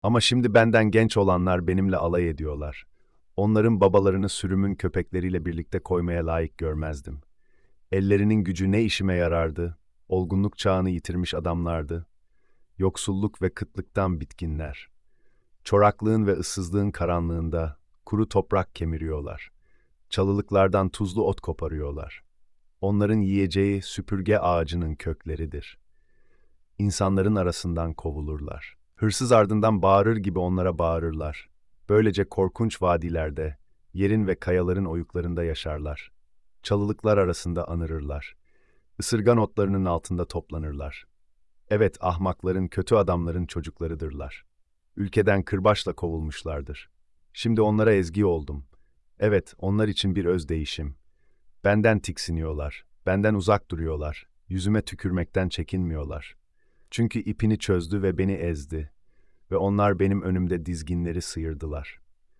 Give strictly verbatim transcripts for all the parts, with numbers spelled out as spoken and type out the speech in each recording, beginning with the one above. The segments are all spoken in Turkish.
Ama şimdi benden genç olanlar benimle alay ediyorlar. Onların babalarını sürümün köpekleriyle birlikte koymaya layık görmezdim. Ellerinin gücü ne işime yarardı? Olgunluk çağını yitirmiş adamlardı. Yoksulluk ve kıtlıktan bitkinler. Çoraklığın ve ıssızlığın karanlığında kuru toprak kemiriyorlar. Çalılıklardan tuzlu ot koparıyorlar. Onların yiyeceği süpürge ağacının kökleridir. İnsanların arasından kovulurlar. Hırsız ardından bağırır gibi onlara bağırırlar. Böylece korkunç vadilerde, yerin ve kayaların oyuklarında yaşarlar. Çalılıklar arasında anırırlar. Isırgan otlarının altında toplanırlar. Evet, ahmakların, kötü adamların çocuklarıdırlar. Ülkeden kırbaçla kovulmuşlardır. Şimdi onlara ezgi oldum. Evet, onlar için bir özdeyişim. Benden tiksiniyorlar, benden uzak duruyorlar, yüzüme tükürmekten çekinmiyorlar. Çünkü ipini çözdü ve beni ezdi ve onlar benim önümde dizginleri sıyırdılar.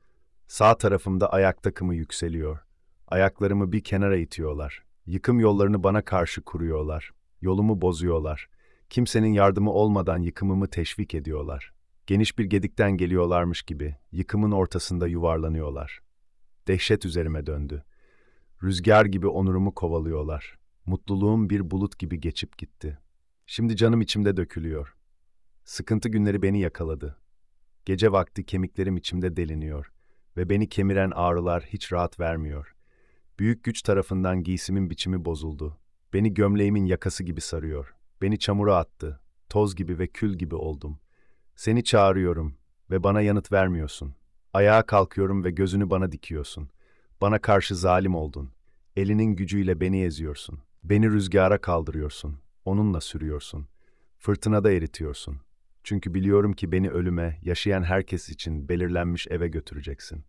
Sağ tarafımda ayak takımı yükseliyor. Ayaklarımı bir kenara itiyorlar. Yıkım yollarını bana karşı kuruyorlar. Yolumu bozuyorlar. Kimsenin yardımı olmadan yıkımımı teşvik ediyorlar. Geniş bir gedikten geliyorlarmış gibi yıkımın ortasında yuvarlanıyorlar. Dehşet üzerime döndü. Rüzgar gibi onurumu kovalıyorlar. Mutluluğum bir bulut gibi geçip gitti. Şimdi canım içimde dökülüyor. Sıkıntı günleri beni yakaladı. Gece vakti kemiklerim içimde deliniyor ve beni kemiren ağrılar hiç rahat vermiyor. Büyük güç tarafından giysimin biçimi bozuldu. Beni gömleğimin yakası gibi sarıyor. Beni çamura attı. Toz gibi ve kül gibi oldum. Seni çağırıyorum ve bana yanıt vermiyorsun. Ayağa kalkıyorum ve gözünü bana dikiyorsun. Bana karşı zalim oldun. Elinin gücüyle beni eziyorsun. Beni rüzgara kaldırıyorsun. Onunla sürüyorsun. Fırtınada eritiyorsun. Çünkü biliyorum ki beni ölüme, yaşayan herkes için belirlenmiş eve götüreceksin.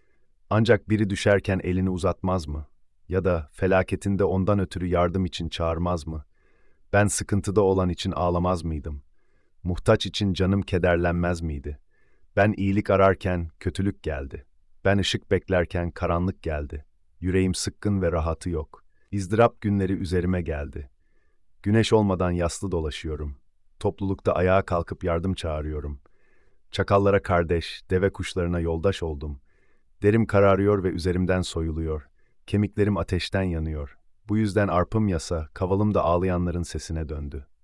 Ancak biri düşerken elini uzatmaz mı? Ya da felaketinde ondan ötürü yardım için çağırmaz mı? Ben sıkıntıda olan için ağlamaz mıydım? Muhtaç için canım kederlenmez miydi? Ben iyilik ararken kötülük geldi. Ben ışık beklerken karanlık geldi. Yüreğim sıkkın ve rahatı yok. İzdırap günleri üzerime geldi. Güneş olmadan yaslı dolaşıyorum. Toplulukta ayağa kalkıp yardım çağırıyorum. Çakallara kardeş, deve kuşlarına yoldaş oldum. Derim kararıyor ve üzerimden soyuluyor. Kemiklerim ateşten yanıyor. Bu yüzden arpım yasa, kavalım da ağlayanların sesine döndü.